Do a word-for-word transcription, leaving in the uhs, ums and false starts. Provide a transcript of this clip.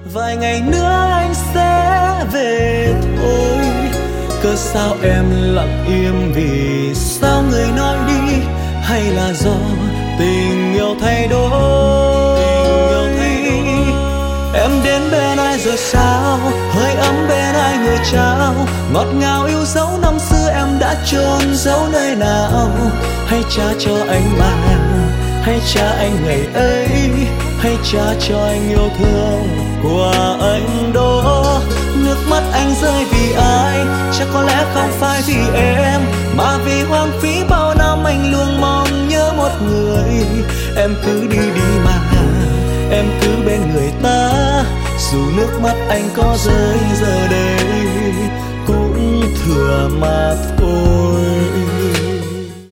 vài ngày nữa anh sẽ về thôi. Cớ sao em lặng im, vì sao người nói đi, hay là do tình yêu thay đổi? Em đến bên ai rồi sao, hơi ấm bên ai người trao, ngọt ngào yêu dấu năm xưa em đã chôn giấu nơi nào? Hãy trả cho anh mà, hãy trả anh ngày ấy, hãy trả cho anh yêu thương của anh đó. Nước mắt anh rơi vì ai, chắc có lẽ không phải vì em, mà vì hoang phí bao năm anh luôn mong nhớ một người. Em cứ đi đi mà, em cứ bên người ta, dù nước mắt anh có rơi giờ đây cũng thừa mà thôi.